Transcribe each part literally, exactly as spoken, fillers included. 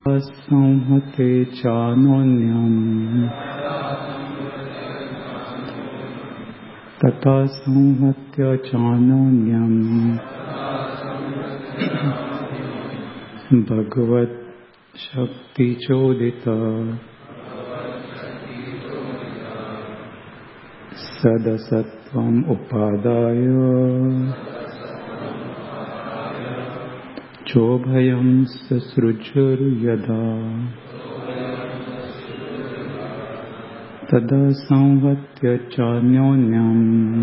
संहते चानोन्यम् तथा संहत्य चानोन्यम् भगवत् शक्ति चोदिता सदसत्वम् उपादाय चोभयं ससृजुर्यदा तदा संहत्य चान्योन्यम्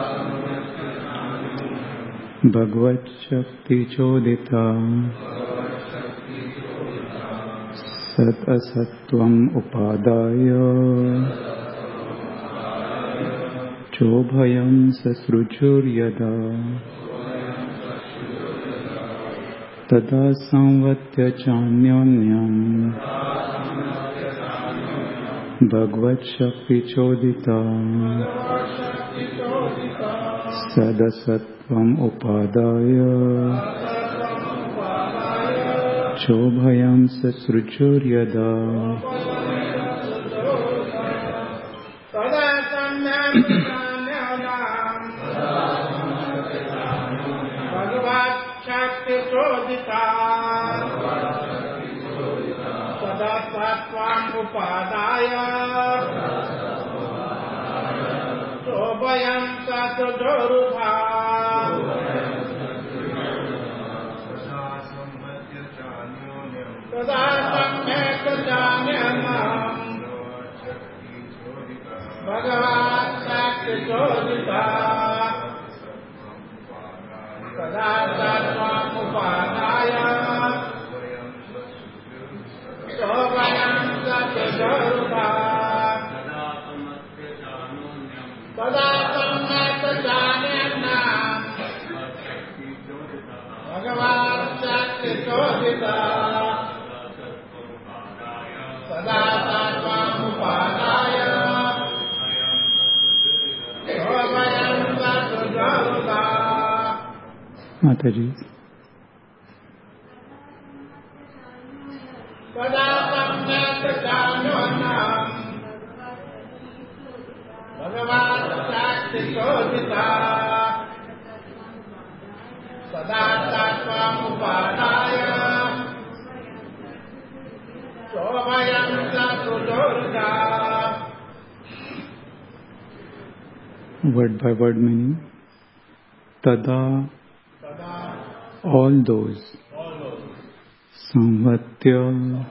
भगवत् शक्ति चोदिता सत् असत्वम् उपादाय चोभयं ससृजुर्यदा तदा संहत्य चान्योन्यम् भगवत् शक्ति चोदिता सदसत्वम् उपादाय चोभयं ससृजुर्यदा उपादाय शोभयं ससृजुर्यदा तदा सम्यक् चान्योन्यम् भगवत् शक्ति चोदिता तदा सत्वम् उपादाय शोभयं ससृजुर्यदा तदा सम्यक् चान्योन्यम् भगवत् शक्ति चोदिता सदा सत्वम् उपादाय शोभयं ससृजुर्यदा। माता जी तदा सम्यक् चान्योन्यम् भगवत् शक्ति चोदिता सदा सत्वम् उपादाय शोभयं ससृजुर्यदा। Word by word meaning. Tada, all those. Samvatya,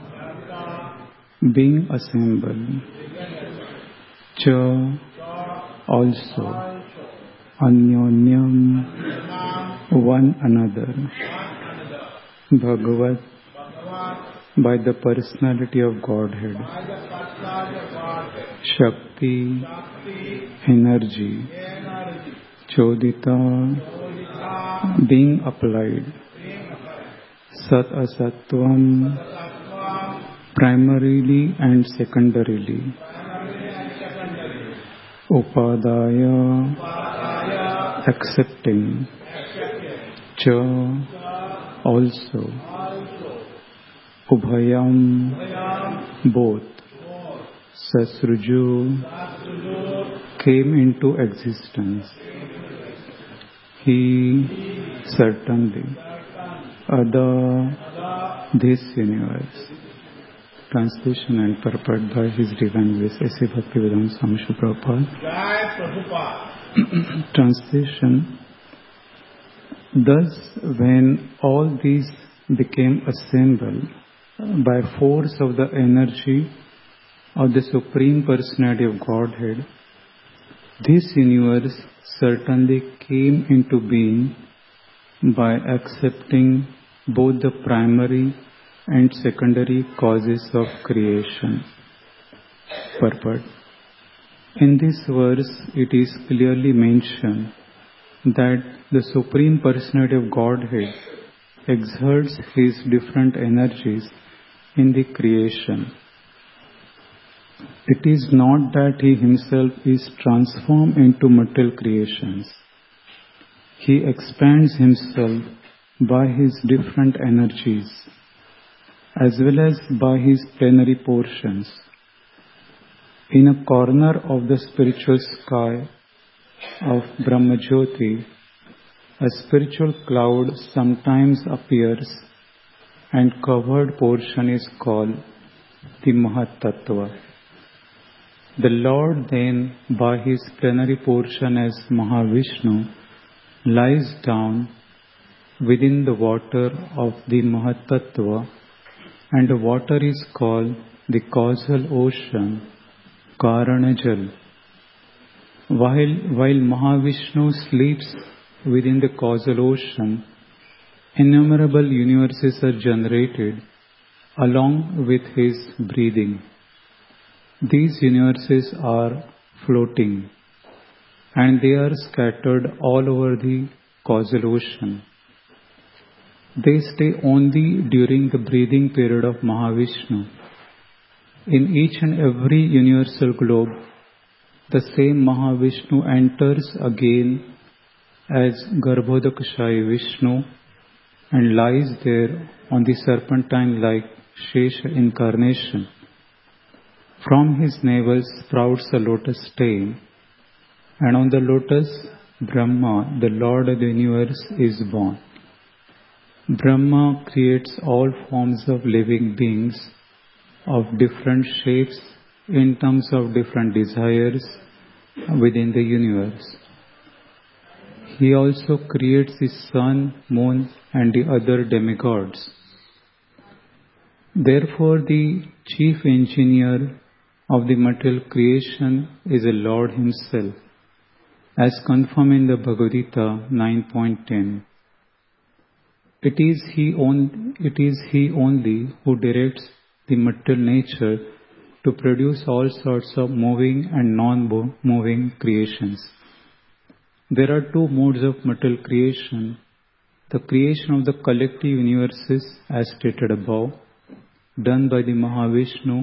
being assembled. Cha, also. Anyonyam, one another. Bhagavat, by the personality of Godhead. Shakti, energy. Chodita, being applied. Sat asatvam, primarily and secondarily. Upadaya, accepting. Cha, also. Ubhayam, both. Sasruju, came into existence. He, certainly. Ada, this universe. Translation and purport by His Divine Grace A C Bhaktivedanta Swami Srila Prabhupada. Translation. Thus, when all these became assembled by force of the energy of the Supreme Personality of Godhead, this universe certainly came into being by accepting both the primary and secondary causes of creation. Purport. In this verse, it is clearly mentioned that the Supreme Personality of Godhead exerts His different energies in the creation. It is not that He Himself is transformed into material creations. He expands Himself by His different energies as well as by his plenary portions. In a corner of the spiritual sky of Brahmajyoti, a spiritual cloud sometimes appears, and covered portion is called the Mahatattva. The Lord then, by his plenary portion as Mahavishnu, lies down within the water of the Mahatattva, and the water is called the causal ocean, Karanajal. While, while Mahavishnu sleeps within the causal ocean, innumerable universes are generated along with his breathing. These universes are floating, and they are scattered all over the causal ocean. They stay only during the breathing period of Mahavishnu. In each and every universal globe, the same Mahavishnu enters again as Garbhodakashayi Vishnu and lies there on the serpentine-like Shesha incarnation. From his navel sprouts a lotus stem, and on the lotus, Brahma, the Lord of the universe, is born. Brahma creates all forms of living beings of different shapes in terms of different desires within the universe. He also creates the sun, moon, and the other demigods. Therefore, the chief engineer of the material creation is the Lord himself, as confirmed in the Bhagavad Gita nine point ten. It is he on, it is he only who directs the material nature to produce all sorts of moving and non-moving creations. There are two modes of material creation: the creation of the collective universes, as stated above, done by the Mahavishnu,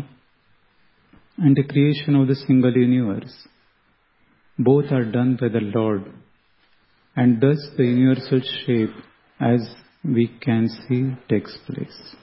and the creation of the single universe. Both are done by the Lord, and thus the universal shape, as we can see, takes place.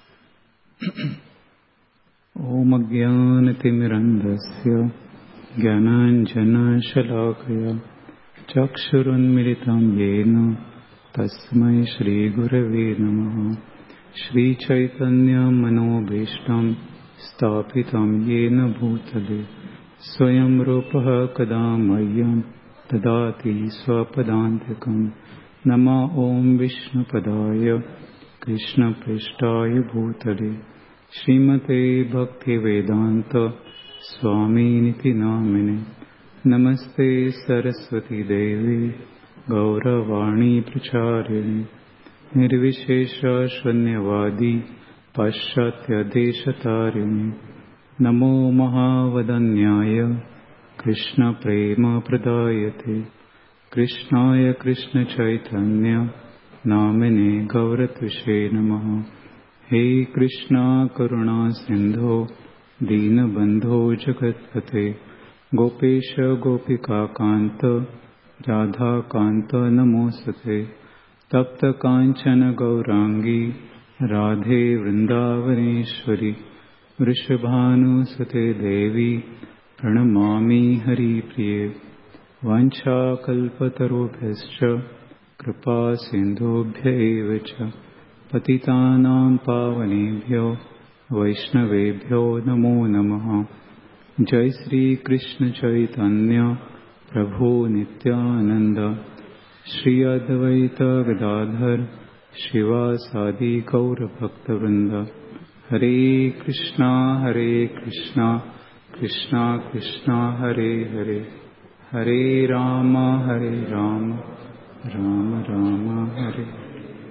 Om Ajnanatirmirandasya Jnananjana Shalakaya Chakshurunmilitam Yena Tasmai Shri Gurave Namaha. Shri Chaitanya Manobhishtam Stapitam Yena Bhutale Swayam Rupaha Kadamayyam Tadati Swapadantikam. Nama Om Vishnu Padaya Krishna Prishtaya Bhutale Srimate Bhakti Vedanta Swami Niti Namine. Namaste Saraswati Devi Gauravani Pracharini Nirvishesha Shwanyavadi Paschatya Deshatarini. Namo Mahavadanyaya Krishna Prema Pradayate Krishnaya Krishna Chaitanya Namine Gauratvishe Namaha. He Krishna Karuna Sindho Dina Bandho Jagatpate Gopesha Gopika Kanta Radha Kanta Namosate Tapta Kanchana Gaurangi Radhe Vrindavaneshwari Vrishabhanu Sate Devi Pranamami Hari Priye Vancha Kalpatarubhyascha Kripa Sindhubhya Evacha Patitanam Pavanebhyo Vaishnavebhyo Namo Namaha. Jai Sri Krishna Chaitanya Prabhu Nityananda Shri Advaita Gadadhar Shiva Sadi Gaura Bhakta Vrinda. Hare Krishna Hare Krishna Krishna Krishna Hare Hare Hare Rama Hare Rama Rama Rama Hare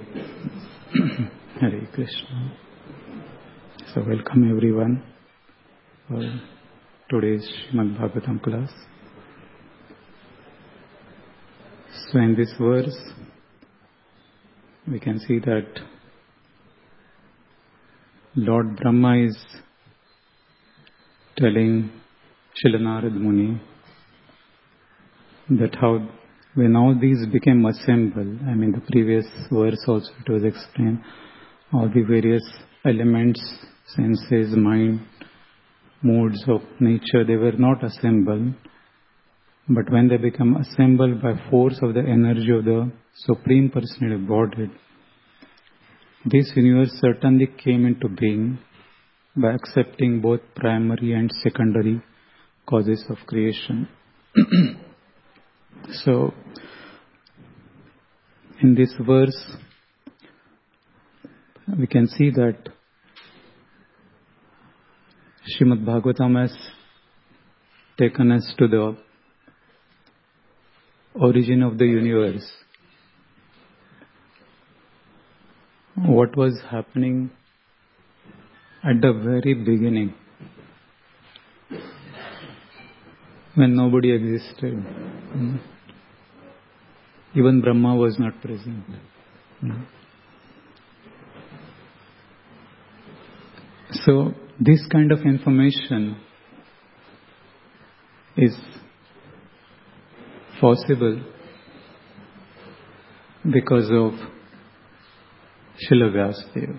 Hare Krishna. So welcome everyone for today's Srimad Bhagavatam class. So in this verse, we can see that Lord Brahma is telling Srila Narad Muni that how when all these became assembled, I mean the previous verse also it was explained, all the various elements, senses, mind, moods of nature, they were not assembled. But when they become assembled by force of the energy of the Supreme Personality of Godhead, this universe certainly came into being by accepting both primary and secondary causes of creation. So, in this verse, we can see that Srimad Bhagavatam has taken us to the origin of the universe. What was happening at the very beginning, when nobody existed. Even Brahma was not present. So, this kind of information is possible because of Srila Vyasadeva.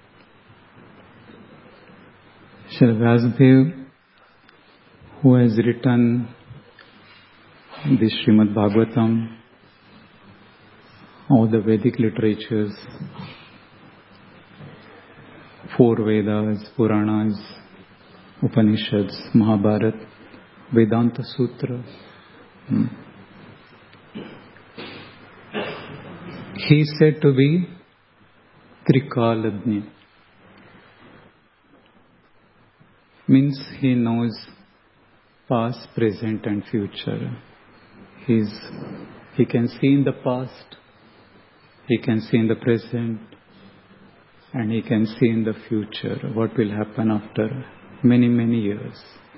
Srila Vyasadeva, who has written the Srimad Bhagavatam, all the Vedic literatures, four Vedas, Puranas, Upanishads, Mahabharata, Vedanta Sutra. Hmm. He is said to be Trikalagni. Means he knows past, present and future. He's, he can see in the past, he can see in the present, and he can see in the future what will happen after many, many years.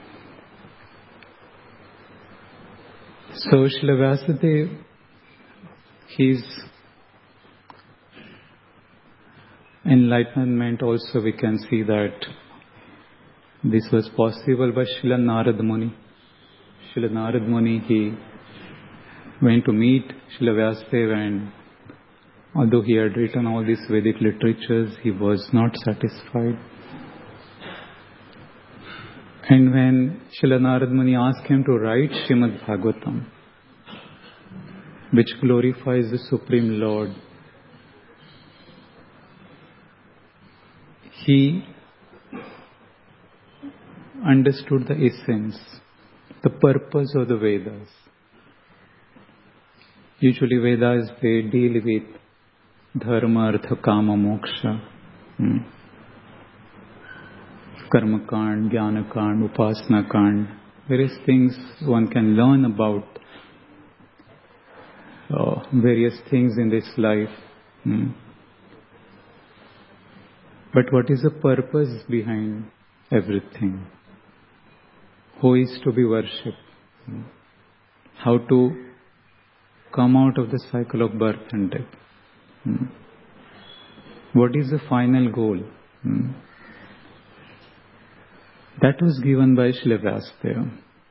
So Srila Vyasadeva, his enlightenment also we can see that this was possible by Srila Narad Muni. Srila Narad Muni, he went to meet Srila Vyasadeva, and although he had written all these Vedic literatures, he was not satisfied. And when Srila Narad Muni asked him to write Srimad Bhagavatam, which glorifies the Supreme Lord, he understood the essence, the purpose of the Vedas. Usually Vedas, they deal with dharma, artha, kama, moksha, hmm. karma kand, jnana kand, upasana kand, various things one can learn about uh, various things in this life. Hmm. But what is the purpose behind everything? Who is to be worshipped? Hmm. How to come out of the cycle of birth and death? Hmm. What is the final goal? Hmm. That was given by Srila Vyasadeva.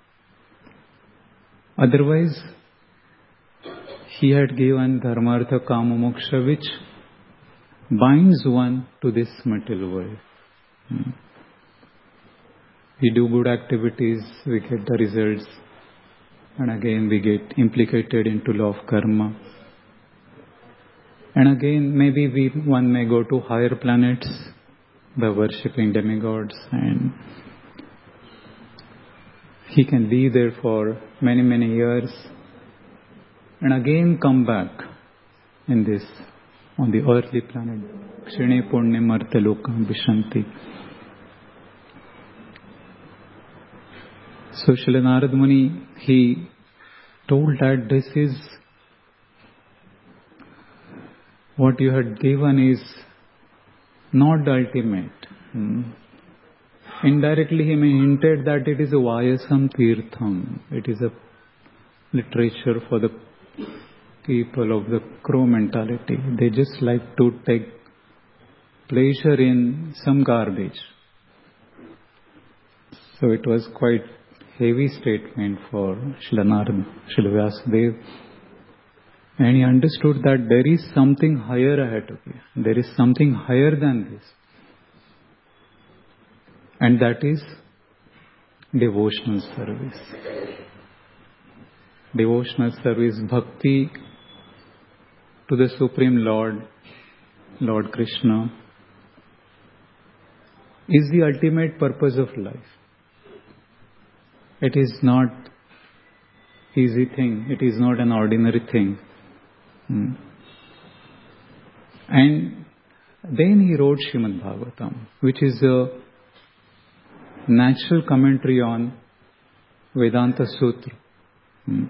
Otherwise, he had given dharma, artha, kama, moksha, which binds one to this material world. Hmm. We do good activities, we get the results, and again we get implicated into law of karma. And again, maybe we, one may go to higher planets by worshipping demigods, and he can be there for many, many years, and again come back in this, on the earthly planet. Kshine punyam artha lokam vishanti. So Srila Narad Muni, he told that this is what you had given is not the ultimate. Hmm. Indirectly he may hinted that it is a Vayasam Tirtham. It is a literature for the people of the crow mentality. They just like to take pleasure in some garbage. So it was quite heavy statement for Srila Narad, Srila Vyasadeva. And he understood that there is something higher ahead of you. There is something higher than this. And that is devotional service. Devotional service, bhakti to the Supreme Lord, Lord Krishna, is the ultimate purpose of life. It is not easy thing. It is not an ordinary thing. Hmm. And then he wrote Srimad Bhagavatam, which is a natural commentary on Vedanta Sutra. Hmm.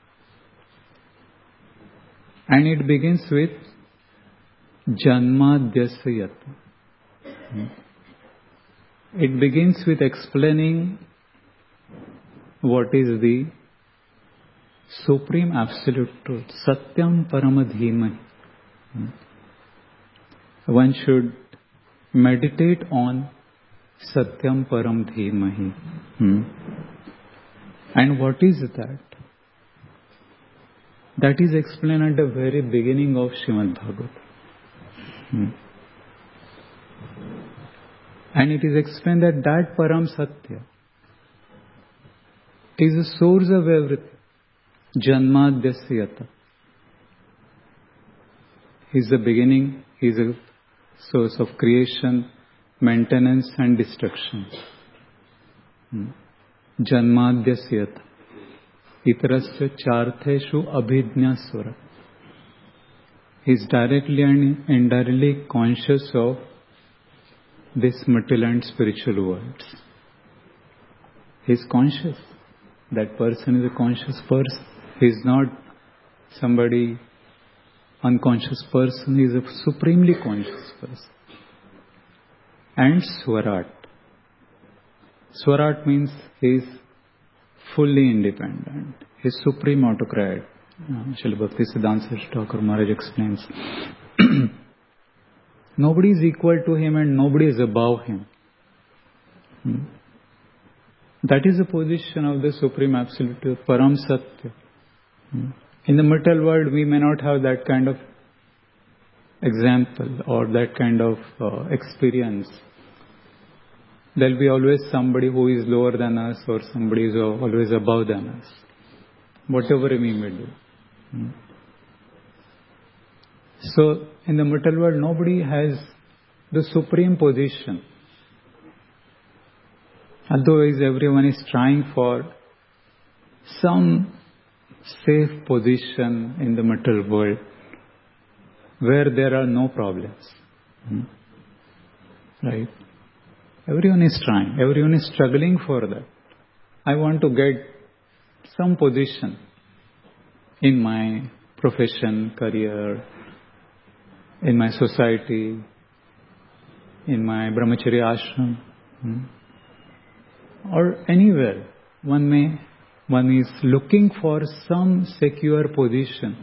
And it begins with Janmadhyasya Yata. Hmm. It begins with explaining what is the Supreme Absolute Truth, Satyam Paramadhimani. Hmm. One should meditate on Satyam Param Dhimahi. Hmm. And what is that? That is explained at the very beginning of Srimad Bhagavatam. Hmm. And it is explained that that Param Satya is the source of everything. Janmadhyasya Yata. He is the beginning, he is a source of creation, maintenance and destruction. Hmm. Janmadhyasya Yata. Itarasya chartheshu abhidnyasvara. He is directly and indirectly conscious of this material and spiritual worlds. He is conscious. That person is a conscious person. He is not somebody unconscious person. He is a supremely conscious person. And Swarat. Swarat means he is fully independent. He is supreme autocrat. Srila Bhaktisiddhanta Saraswati Thakur Maharaj explains. Nobody is equal to him and nobody is above him. Hmm. That is the position of the Supreme Absolute Truth, Param Satya. Hmm. In the material world, we may not have that kind of example or that kind of uh, experience. There will be always somebody who is lower than us or somebody is always above than us. Whatever we may do. Hmm. So, in the material world, nobody has the supreme position. Otherwise, everyone is trying for some safe position in the material world where there are no problems. Hmm. Right? Everyone is trying. Everyone is struggling for that. I want to get some position in my profession, career, in my society, in my brahmacharya ashram, hmm, or anywhere. One may, one is looking for some secure position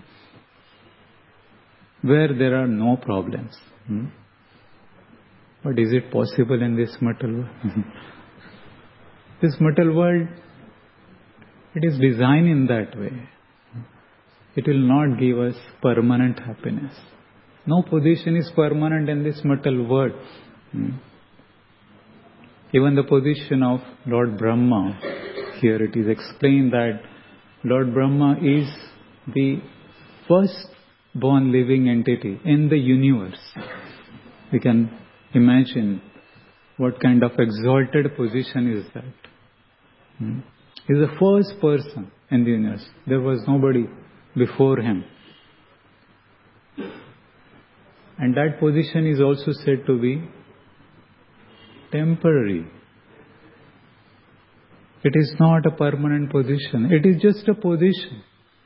where there are no problems. Hmm. But is it possible in this material world? This material world, it is designed in that way. It will not give us permanent happiness. No position is permanent in this material world. Hmm. Even the position of Lord Brahma, here it is explained that Lord Brahma is the first born living entity in the universe. We can imagine what kind of exalted position is that. Hmm. He is the first person in the universe. There was nobody before him. And that position is also said to be temporary. It is not a permanent position. It is just a position.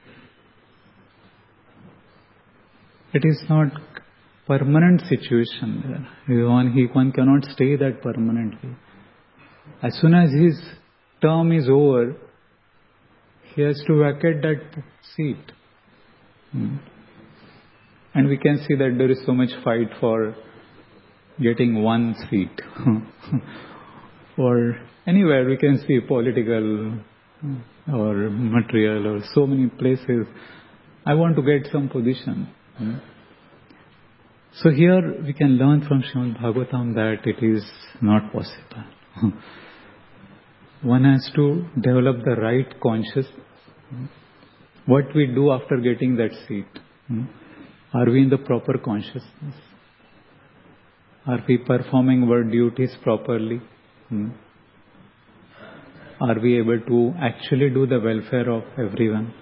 It is not permanent situation there. One, he, one cannot stay that permanently. As soon as his term is over, he has to vacate that seat. Hmm. And we can see that there is so much fight for getting one seat. Or anywhere we can see political or material or so many places. I want to get some position. Hmm. So here we can learn from Srimad Bhagavatam that it is not possible. One has to develop the right consciousness. What we do after getting that seat. Are we in the proper consciousness? Are we performing our duties properly? Are we able to actually do the welfare of everyone?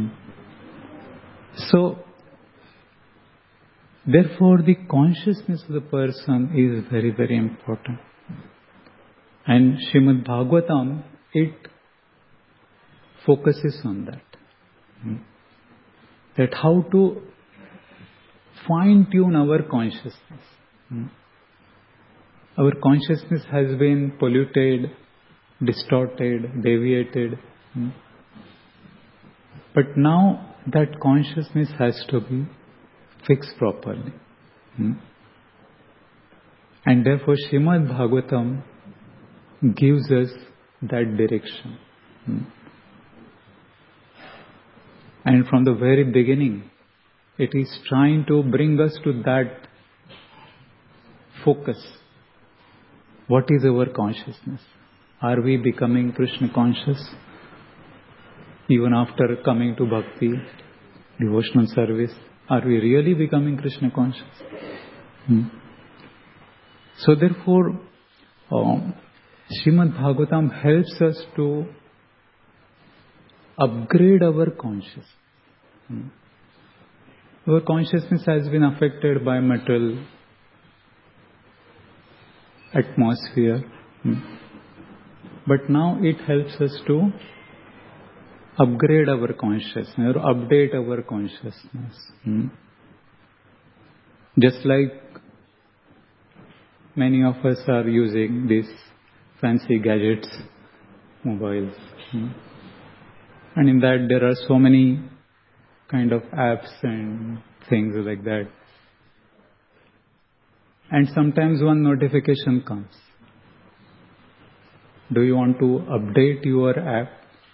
So, therefore, the consciousness of the person is very, very important. And Srimad Bhagavatam, it focuses on that. That how to fine-tune our consciousness. Our consciousness has been polluted, distorted, deviated. But now that consciousness has to be fixed properly. And therefore Srimad Bhagavatam gives us that direction. And from the very beginning, it is trying to bring us to that focus. What is our consciousness? Are we becoming Krishna conscious? Even after coming to bhakti, devotional service, are we really becoming Krishna conscious? Hmm. So therefore, um, Srimad Bhagavatam helps us to upgrade our consciousness. Hmm. Our consciousness has been affected by material atmosphere. Hmm. But now it helps us to upgrade our consciousness or update our consciousness. Hmm. Just like many of us are using these fancy gadgets, mobiles. Hmm. And in that there are so many kind of apps and things like that. And sometimes one notification comes. Do you want to update your app?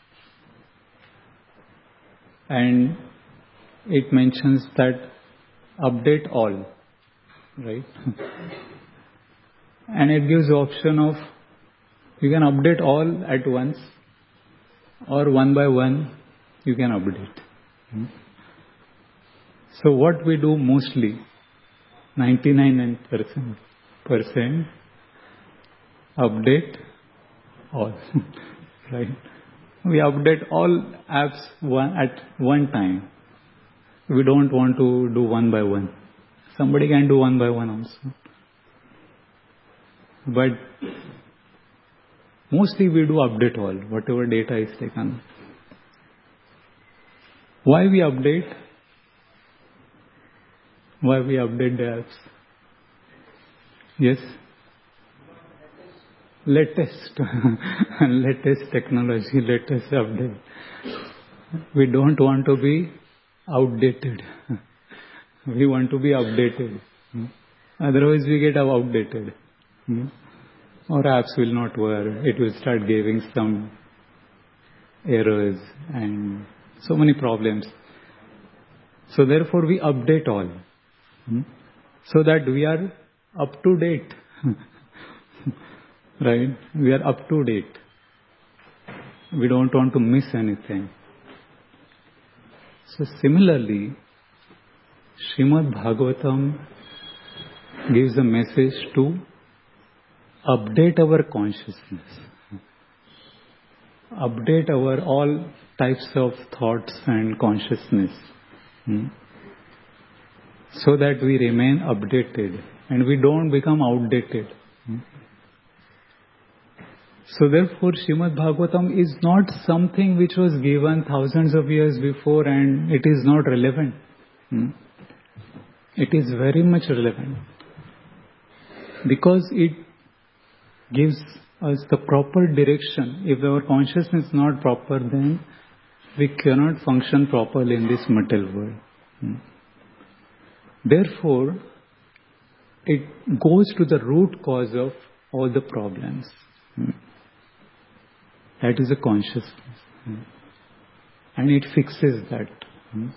And it mentions that update all, right? And it gives the option of you can update all at once or one by one you can update. Hmm? So what we do mostly, ninety-nine percent update all, right? We update all apps one at one time. We don't want to do one by one. Somebody can do one by one also. But mostly we do update all, whatever data is taken. Why we update? Why we update the apps? Yes? Latest, latest technology, latest update. We don't want to be outdated. We want to be updated. Otherwise we get outdated. Our apps will not work. It will start giving some errors and so many problems. So therefore we update all. So that we are up to date. Right? We are up to date. We don't want to miss anything. So similarly, Srimad Bhagavatam gives a message to update our consciousness. Update our all types of thoughts and consciousness. Hmm? So that we remain updated and we don't become outdated. Hmm? So therefore Srimad Bhagavatam is not something which was given thousands of years before and it is not relevant. Hmm? It is very much relevant. Because it gives us the proper direction. If our consciousness is not proper, then we cannot function properly in this material world. Hmm? Therefore, it goes to the root cause of all the problems. Hmm? That is a consciousness. Hmm? And it fixes that. Hmm?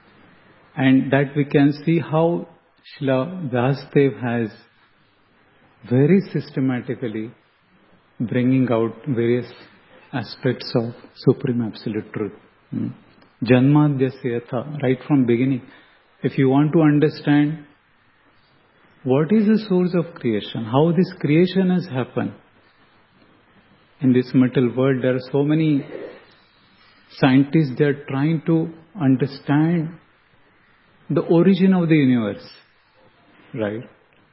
And that we can see how Srila Vyasadeva has very systematically bringing out various aspects of Supreme Absolute Truth. Hmm. Janmadhyasya yatha, right from beginning. If you want to understand what is the source of creation, how this creation has happened. In this material world, there are so many scientists, they are trying to understand the origin of the universe, right?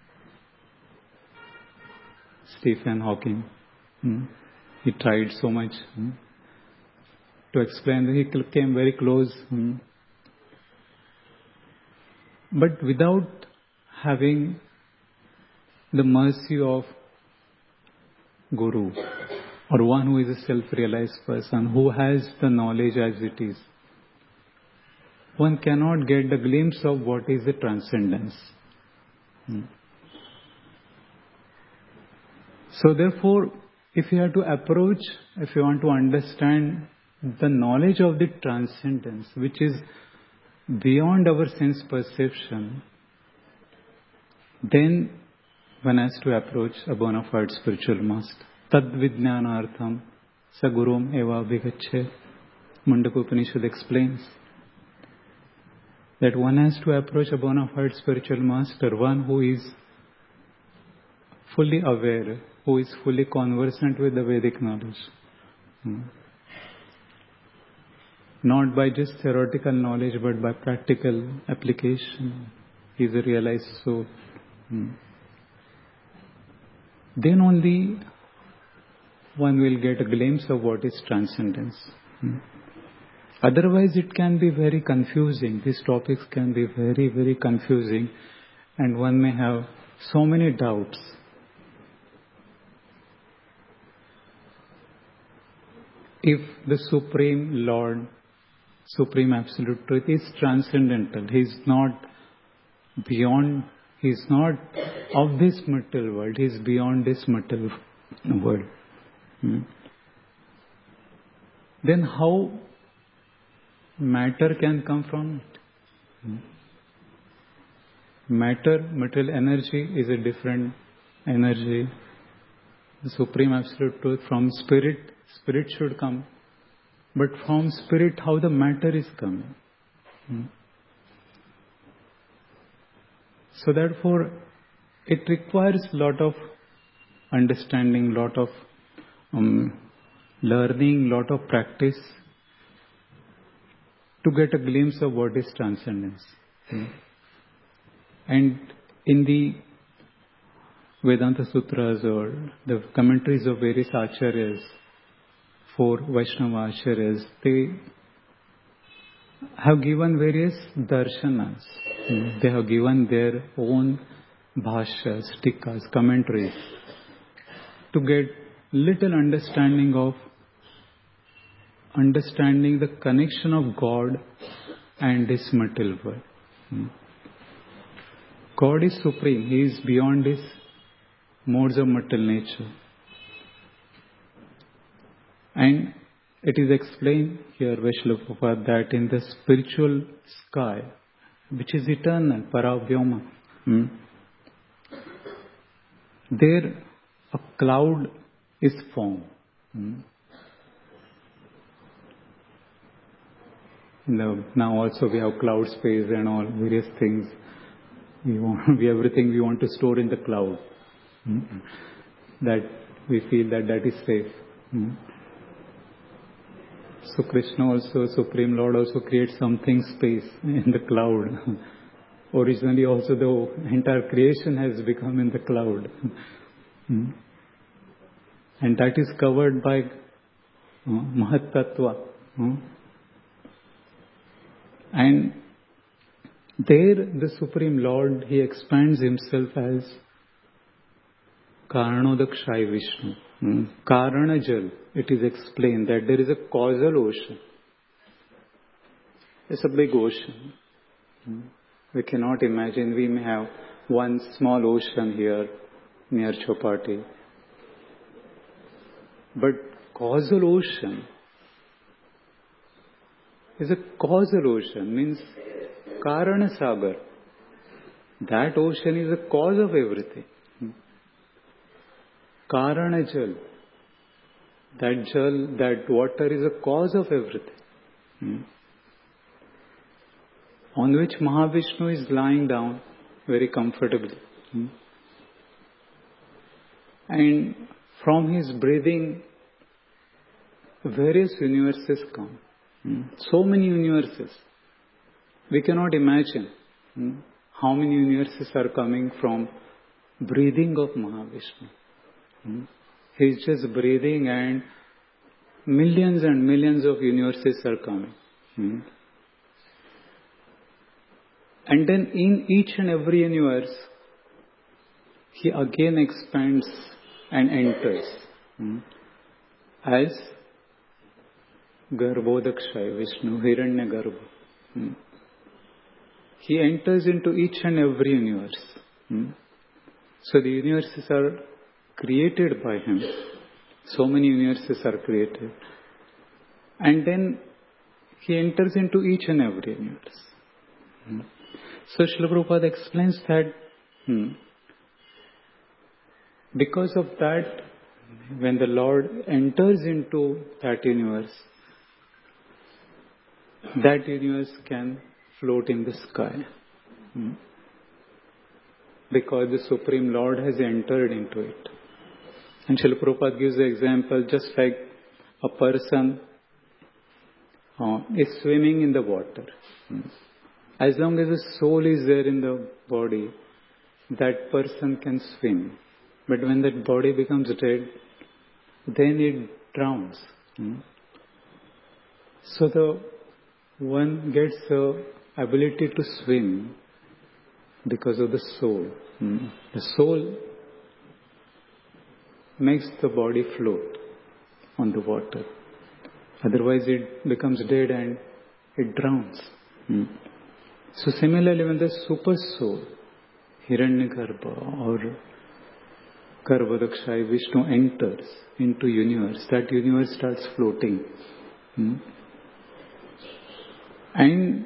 Stephen Hawking, hmm, he tried so much hmm, to explain. He came very close. Hmm. But without having the mercy of Guru, or one who is a self-realized person, who has the knowledge as it is, one cannot get the glimpse of what is the transcendence. Hmm. So therefore, if you have to approach, if you want to understand the knowledge of the transcendence, which is beyond our sense perception, then one has to approach a bona fide spiritual master. Tad vijnanartham sagurum eva vigacche. Mundaka Upanishad explains that one has to approach a bona fide spiritual master, one who is fully aware, who is fully conversant with the Vedic knowledge. Hmm. Not by just theoretical knowledge, but by practical application. He is a realized soul. Hmm. Then only one will get a glimpse of what is transcendence. Hmm. Otherwise, it can be very confusing. These topics can be very, very confusing, and one may have so many doubts. If the Supreme Lord, Supreme Absolute Truth is transcendental, He is not beyond, He is not of this material world, He is beyond this material world. Hmm. Then how matter can come from it? Hmm. Matter, material energy is a different energy. The Supreme Absolute Truth from Spirit, Spirit should come. But from Spirit, how the matter is coming. Hmm. So therefore, it requires lot of understanding, lot of um, learning, lot of practice to get a glimpse of what is transcendence. Hmm. And in the Vedanta Sutras or the commentaries of various acharyas, four Vaishnava acharyas, they have given various darshanas. Hmm. They have given their own bhashyas, tikas, commentaries to get little understanding of understanding the connection of God and this material world. Hmm. God is supreme. He is beyond his modes of material nature. And it is explained here by Srila Prabhupada that in the spiritual sky, which is eternal, Paravyoma, hmm, there a cloud is formed. Hmm. The, now also we have cloud space and all various things. We want we everything we want to store in the cloud. Hmm. That we feel that that is safe. Hmm. So Krishna also, Supreme Lord also creates something space in the cloud. Originally also the entire creation has become in the cloud. Hmm. And that is covered by uh, Mahat Tattva. Hmm. And there the Supreme Lord, He expands Himself as Karanodakshai Vishnu. Hmm. Karanajal, it is explained that there is a causal ocean. It's a big ocean. Hmm. We cannot imagine we may have one small ocean here near Chopati. But causal ocean is a causal ocean, means Karana Sagar. That ocean is the cause of everything. Karana Jal. That Jal, that water is a cause of everything. Hmm. On which Mahavishnu is lying down very comfortably. Hmm. And from his breathing, various universes come. Hmm. So many universes. We cannot imagine hmm, how many universes are coming from breathing of Mahavishnu. Hmm. He is just breathing and millions and millions of universes are coming. Hmm. And then in each and every universe, he again expands and enters hmm, as Garbhodakshaya Vishnu, Hiranyagarbha. Hmm. He enters into each and every universe. Hmm. So the universes are created by him. So many universes are created. And then he enters into each and every universe. Hmm. So Srila Prabhupada explains that hmm, because of that, when the Lord enters into that universe, that universe can float in the sky. Hmm. Because the Supreme Lord has entered into it. And Srila Prabhupada gives the example, just like a person uh, is swimming in the water. Hmm. As long as the soul is there in the body, that person can swim. But when that body becomes dead, then it drowns. Hmm. So the one gets the ability to swim because of the soul. Hmm. The soul makes the body float on the water. Otherwise it becomes dead and it drowns. Hmm. So similarly, when the super soul, Hiranyagarbha or Garbhodakshaya Vishnu enters into universe, that universe starts floating. Hmm. And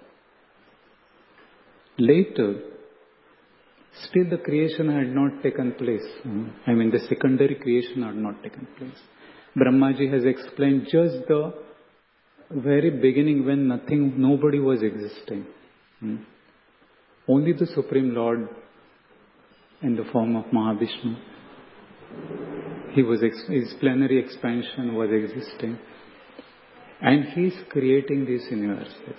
later, still the creation had not taken place. Hmm. I mean, the secondary creation had not taken place. Brahmaji has explained just the very beginning when nothing, nobody was existing. Hmm. Only the Supreme Lord in the form of Mahavishnu, he was ex- his plenary expansion was existing. And he is creating these universes.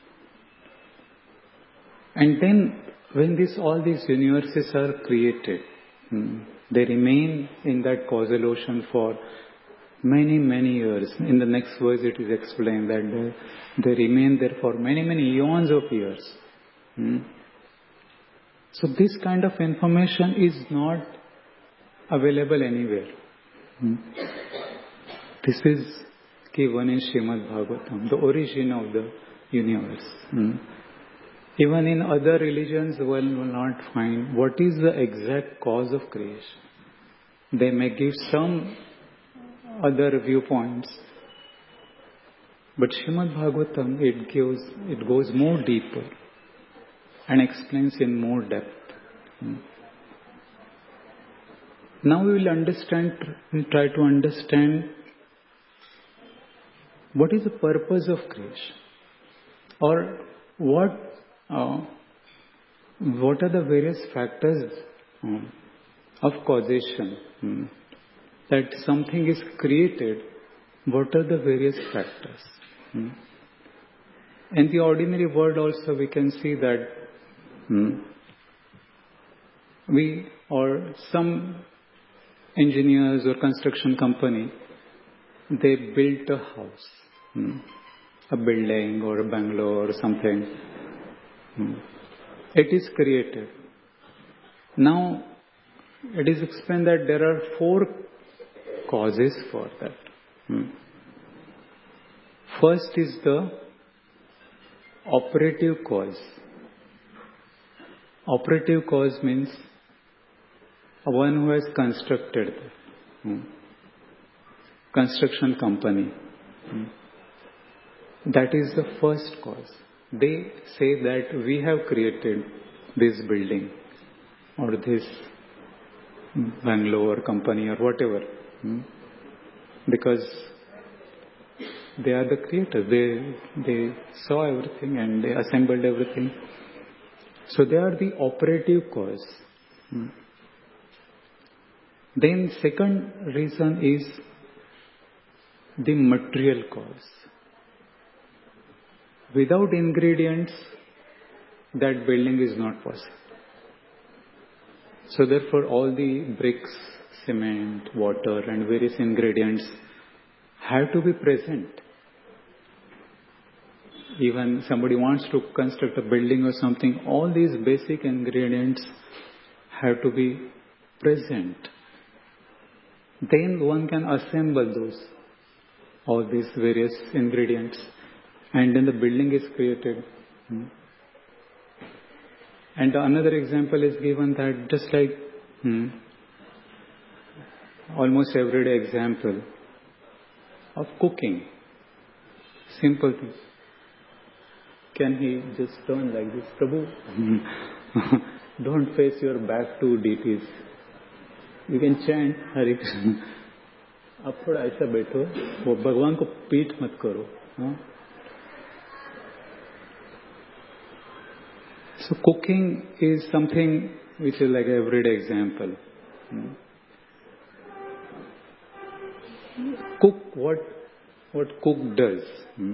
And then when this, all these universes are created, hmm, they remain in that causal ocean for many, many years. In the next verse it is explained that they, they remain there for many, many eons of years. Hmm. So this kind of information is not available anywhere. Hmm. This is given in Srimad Bhagavatam, the origin of the universe. Hmm. Even in other religions, one will not find what is the exact cause of creation. They may give some other viewpoints, but Srimad Bhagavatam, it gives, it goes more deeper and explains in more depth. Hmm. Now we will understand, we'll try to understand what is the purpose of creation, or what uh, what are the various factors um, of causation. Hmm. That something is created, what are the various factors? Hmm. In the ordinary world also we can see that hmm, we or some engineers or construction company, they built a house, hmm, a building or a bungalow or something. Hmm. It is created. Now it is explained that there are four causes for that. Hmm. First is the operative cause. Operative cause means one who has constructed the hmm, construction company. Hmm. That is the first cause. They say that we have created this building or this Bangalore company or whatever. Hmm? Because they are the creators. They, they saw everything and they assembled everything. So they are the operative cause. Hmm? Then second reason is the material cause. Without ingredients, that building is not possible. So therefore all the bricks, cement, water and various ingredients have to be present. Even somebody wants to construct a building or something, all these basic ingredients have to be present. Then one can assemble those, all these various ingredients, and then the building is created. And another example is given that just like hmm, almost everyday example of cooking. Simple thing. Can he just turn like this? Prabhu, don't face your back to deities. You can chant Hare Krishna. आप थोड़ा ऐसा बैठो, वो भगवान को पीठ मत करो. हाँ? So cooking is something which is like an everyday example. Hmm. Cook, what what cook does. Hmm.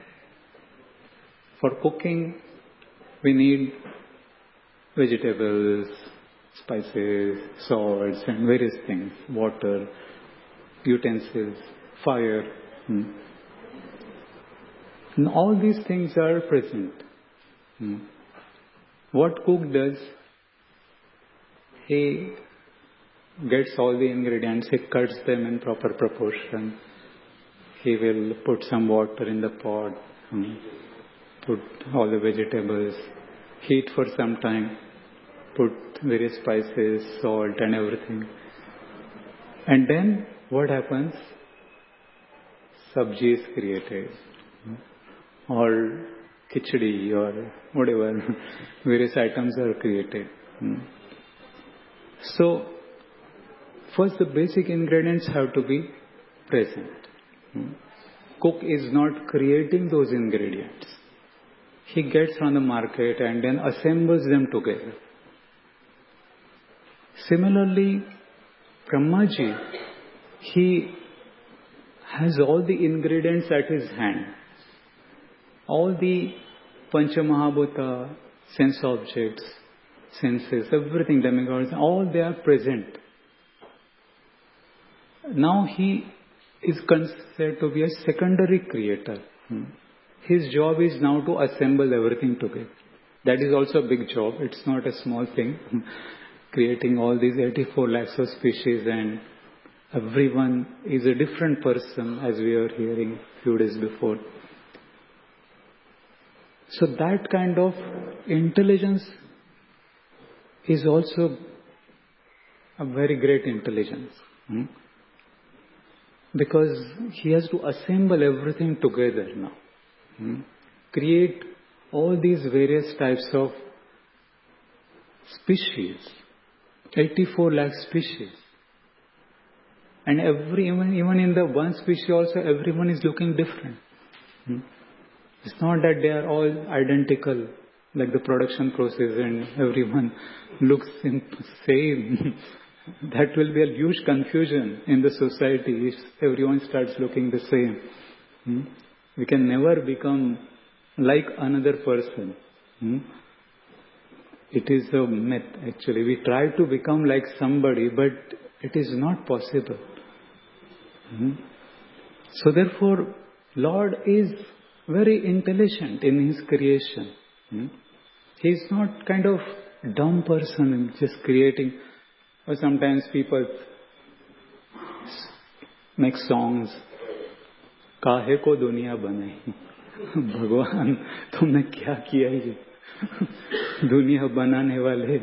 For cooking, we need vegetables, spices, salts and various things, water, utensils, fire. Hmm. And all these things are present. Hmm. What cook does, he gets all the ingredients, he cuts them in proper proportion. He will put some water in the pot, hmm. put all the vegetables, heat for some time, put various spices, salt and everything. And then what happens? Sabji is created. Or khichdi or whatever, various items are created. So, first the basic ingredients have to be present. Cook is not creating those ingredients. He gets from the market and then assembles them together. Similarly, Brahmaji, he has all the ingredients at his hand. All the Pancha Mahabhuta, sense objects, senses, everything, demigods, all they are present. Now he is considered to be a secondary creator. His job is now to assemble everything together. That is also a big job. It's not a small thing. Creating all these eighty-four lakhs of species, and everyone is a different person, as we were hearing a few days before. So that kind of intelligence is also a very great intelligence. Hmm? Because he has to assemble everything together now. Hmm? Create all these various types of species. eighty-four lakh species. And every, even, even in the one species also, everyone is looking different. Hmm? It's not that they are all identical, like the production process and everyone looks in same. That will be a huge confusion in the society if everyone starts looking the same. Hmm? We can never become like another person. Hmm? It is a myth actually. We try to become like somebody, but it is not possible. Hmm? So therefore, Lord is very intelligent in His creation. Hmm? He is not kind of dumb person just creating. Or sometimes people make songs. काहे को दुनिया बनाई? भगवान तुमने क्या किया ये? दुनिया बनाने वाले.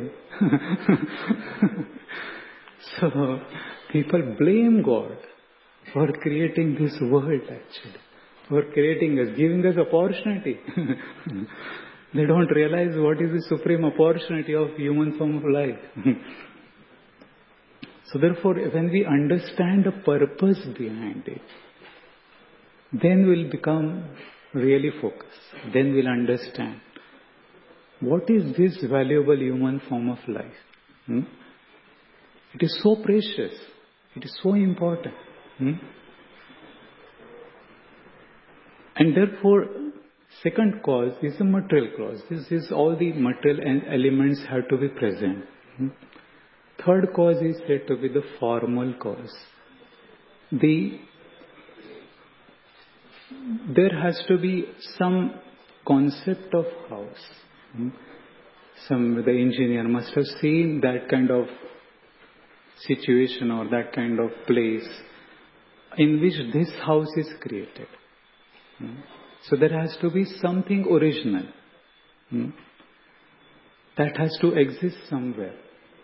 So people blame God for creating this world actually. For creating us, giving us opportunity. They don't realize what is the supreme opportunity of human form of life. So therefore, when we understand the purpose behind it, then we'll become really focused. Then we'll understand what is this valuable human form of life. Hmm? It is so precious. It is so important. Hmm? And therefore, second cause is the material cause. This is all the material elements have to be present. Hmm? Third cause is said to be the formal cause. The there has to be some concept of house. Hmm? Some the engineer must have seen that kind of situation or that kind of place in which this house is created. Hmm? So there has to be something original. Hmm? That has to exist somewhere.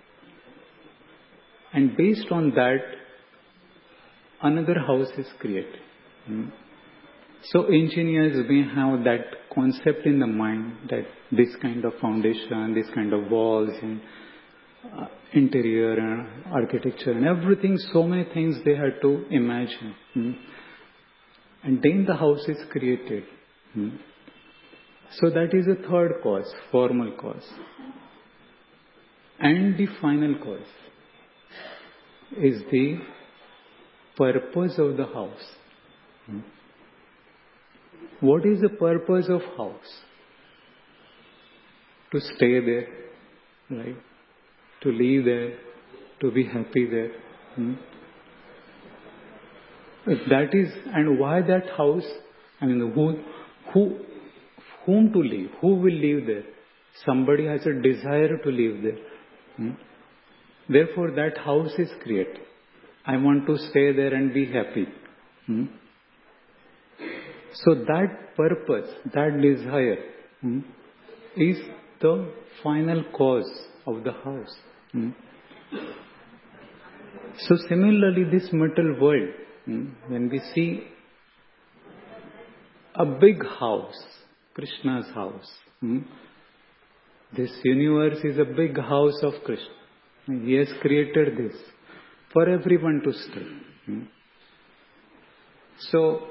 And based on that, another house is created. Hmm? So engineers may have that concept in the mind that this kind of foundation, this kind of walls and uh, interior and architecture and everything, so many things they had to imagine. Hmm? And then the house is created. Hmm? So that is the third cause, formal cause. And the final cause is the purpose of the house. Hmm? What is the purpose of house? To stay there, right? To live there, to be happy there. Hmm? If that is, and why that house? I mean, who, who, whom to live? Who will live there? Somebody has a desire to live there. Hmm? Therefore, that house is created. I want to stay there and be happy. Hmm? So that purpose, that desire hmm, is the final cause of the house. Hmm. So similarly, this material world, hmm, when we see a big house, Krishna's house, hmm, this universe is a big house of Krishna. He has created this for everyone to stay. Hmm. So,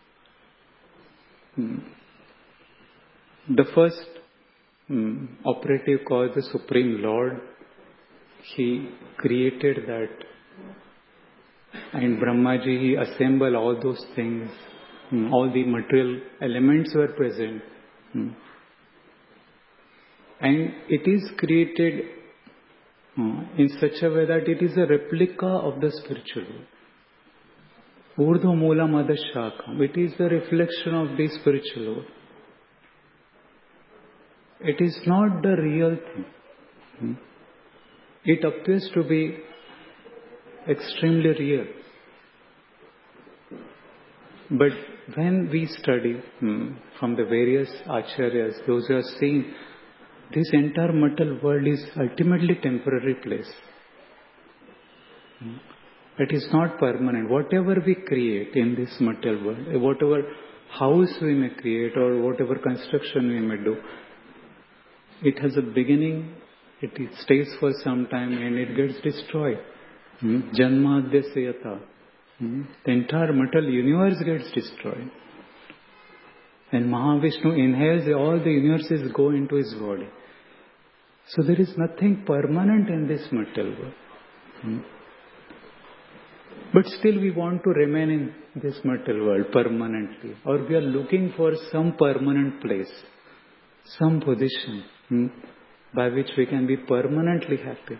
Hmm. the first hmm, operative cause, the Supreme Lord, He created that. And Brahmaji, He assembled all those things. Hmm, all the material elements were present. Hmm. And it is created hmm, in such a way that it is a replica of the spiritual world. Urdhva Moolam Adashakam. It is the reflection of the spiritual world. It is not the real thing. Hmm? It appears to be extremely real. But when we study hmm, from the various acharyas, those who have seen, this entire material world is ultimately temporary place. Hmm? It is not permanent. Whatever we create in this material world, whatever house we may create or whatever construction we may do, it has a beginning, it stays for some time and it gets destroyed. Janmadhyasya yata. Hmm? The entire material universe gets destroyed. And Mahavishnu inhales, all the universes go into his body. So there is nothing permanent in this material world. Hmm? But still we want to remain in this material world permanently. Or we are looking for some permanent place, some position hmm, by which we can be permanently happy.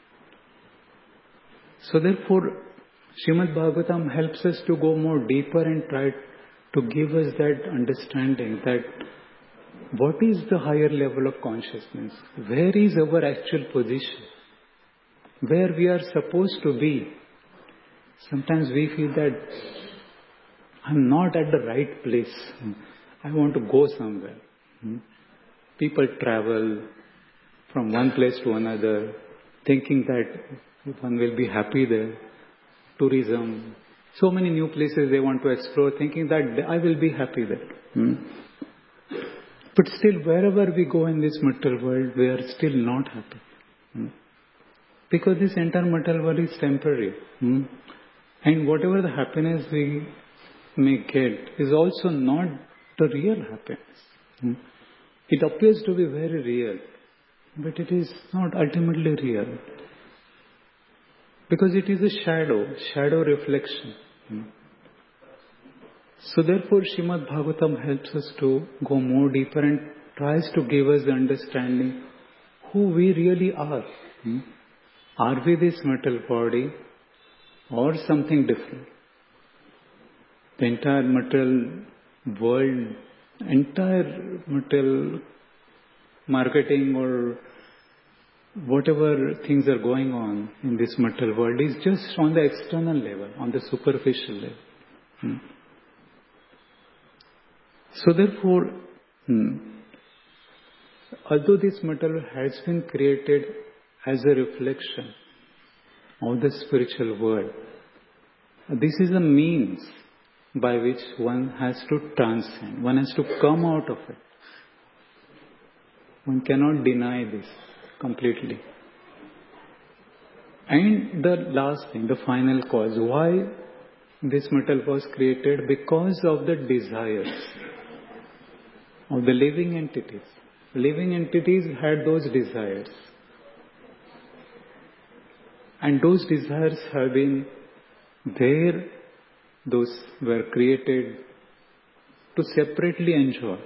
So therefore, Srimad Bhagavatam helps us to go more deeper and try to give us that understanding that what is the higher level of consciousness? Where is our actual position? Where we are supposed to be? Sometimes we feel that I'm not at the right place. I want to go somewhere. People travel from one place to another, thinking that one will be happy there. Tourism, so many new places they want to explore, thinking that I will be happy there. But still, wherever we go in this material world, we are still not happy. Because this entire material world is temporary. Hmm? And whatever the happiness we may get is also not the real happiness. Hmm? It appears to be very real, but it is not ultimately real. Because it is a shadow, shadow reflection. Hmm? So therefore Srimad Bhagavatam helps us to go more deeper and tries to give us the understanding who we really are. Hmm? Are we this material body or something different? The entire material world, entire material marketing or whatever things are going on in this material world is just on the external level, on the superficial level. Hmm. So therefore, hmm, although this material has been created as a reflection of the spiritual world, this is a means by which one has to transcend, one has to come out of it. One cannot deny this completely. And the last thing, the final cause, why this metal was created? Because of the desires of the living entities. Living entities had those desires. And those desires have been there, those were created to separately enjoy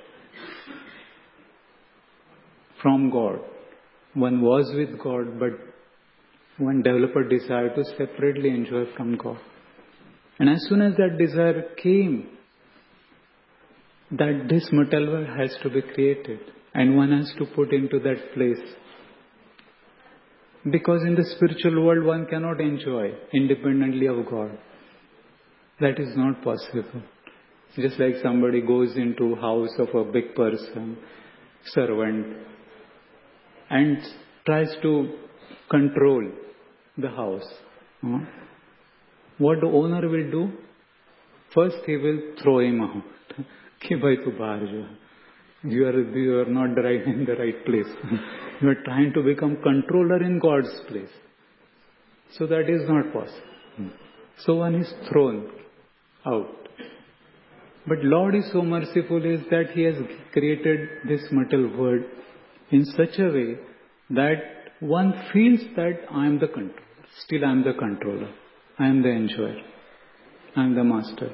from God. One was with God, but one developed a desire to separately enjoy from God. And as soon as that desire came, that this material world has to be created and one has to put into that place. Because in the spiritual world one cannot enjoy independently of God. That is not possible. Just like somebody goes into house of a big person, servant, and tries to control the house. Huh? What the owner will do? First he will throw him out. Ki bhai tu bahar ja. You are, you are not right in the right place. You are trying to become controller in God's place. So that is not possible. So one is thrown out. But Lord is so merciful is that He has created this material world in such a way that one feels that I am the controller. Still I am the controller. I am the enjoyer. I am the master.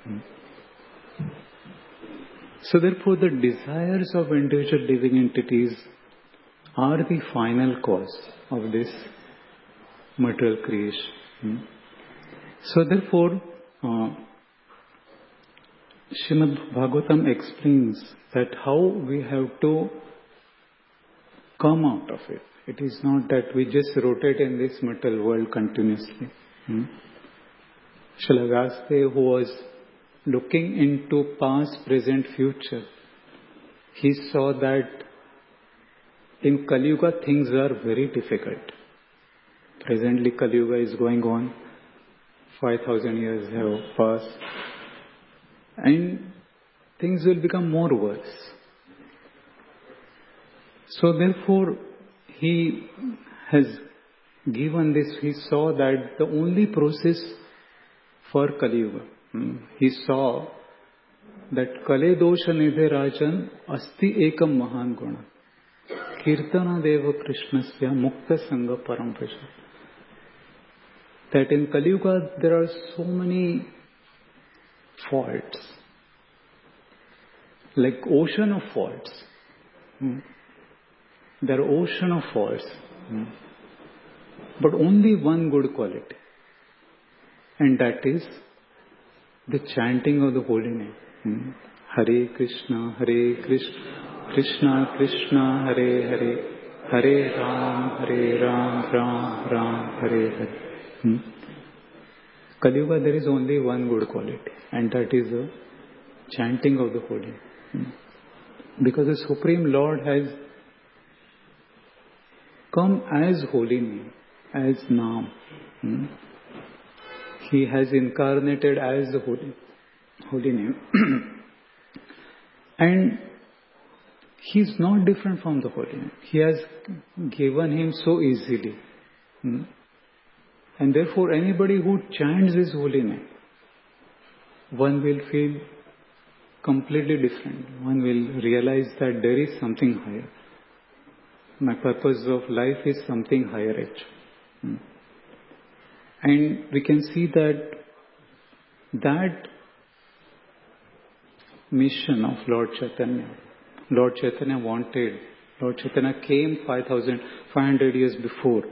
So therefore the desires of individual living entities are the final cause of this material creation. So therefore, uh, Srimad Bhagavatam explains that how we have to come out of it. It is not that we just rotate in this material world continuously. Hmm? Srila Vyasdev, who was looking into past, present, future, he saw that in Kali Yuga things are very difficult. Presently Kali Yuga is going on. five thousand years have passed. And things will become more worse. So therefore, he has given this, he saw that the only process for Kali Yuga, hmm, he saw that Kale dosha nidhe rajan asti ekam mahan guna kirtana deva krishnasya mukta sangha parampasha. That in Kali Yuga there are so many faults, like ocean of faults. Hmm. There are ocean of faults, hmm. but only one good quality, and that is the chanting of the holy name. Hmm. Hare Krishna, Hare Krishna, Krishna Krishna, Hare Hare, Hare Ram, Hare Ram, Ram Ram, Hare Hare. Hmm. Kali Yuga, there is only one good quality, and that is the chanting of the holy name. Hmm. Because the Supreme Lord has come as holy name, as Naam. Hmm? He has incarnated as the holy, holy name. And He is not different from the holy name. He has given Him so easily. Hmm? And therefore anybody who chants His holy name, one will feel completely different. One will realize that there is something higher. My purpose of life is something higher edge. Hmm. And we can see that that mission of Lord Chaitanya, Lord Chaitanya wanted, Lord Chaitanya came five thousand five hundred years before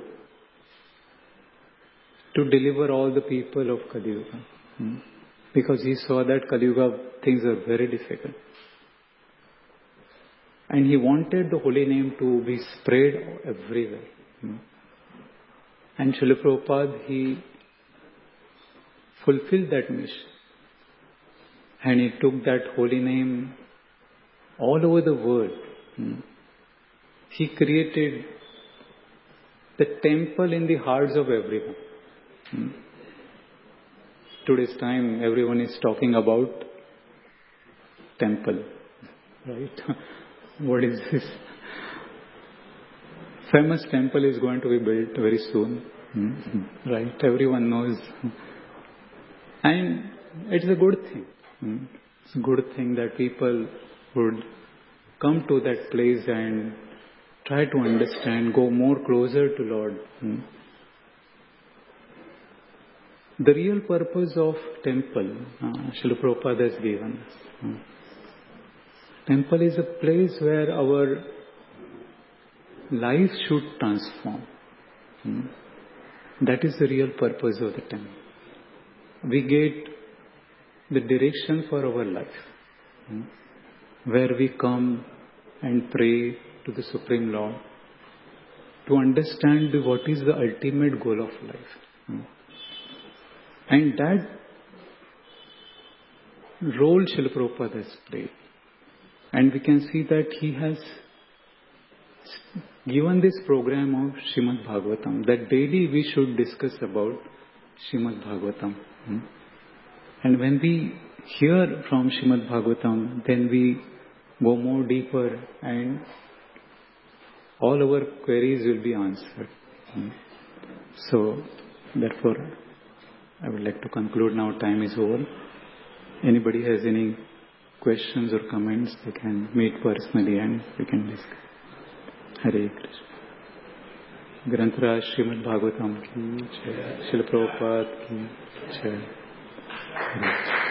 to deliver all the people of Kali Yuga. Hmm. Because he saw that Kali Yuga things are very difficult. And he wanted the holy name to be spread everywhere. Hmm. And Srila Prabhupada, he fulfilled that mission. And he took that holy name all over the world. Hmm. He created the temple in the hearts of everyone. Hmm. Today's time, everyone is talking about temple, right? What is this? Famous temple is going to be built very soon, hmm? Right? Everyone knows. And it's a good thing. Hmm? It's a good thing that people would come to that place and try to understand, go more closer to Lord. Hmm? The real purpose of temple, uh, Srila Prabhupada has given us. Hmm? Temple is a place where our life should transform. Hmm? That is the real purpose of the temple. We get the direction for our life, hmm? where we come and pray to the Supreme Lord to understand what is the ultimate goal of life. Hmm? And that role Srila Prabhupada has played. And we can see that he has given this program of Srimad Bhagavatam, that daily we should discuss about Srimad Bhagavatam. Hmm? And when we hear from Srimad Bhagavatam, then we go more deeper and all our queries will be answered. Hmm? So, therefore, I would like to conclude now. Time is over. Anybody has any questions or comments, they can meet personally and we can discuss. Hare Krishna. Grantaraj Srimad Bhagavatam ki jai. Srila Prabhupada ki jai. Hare.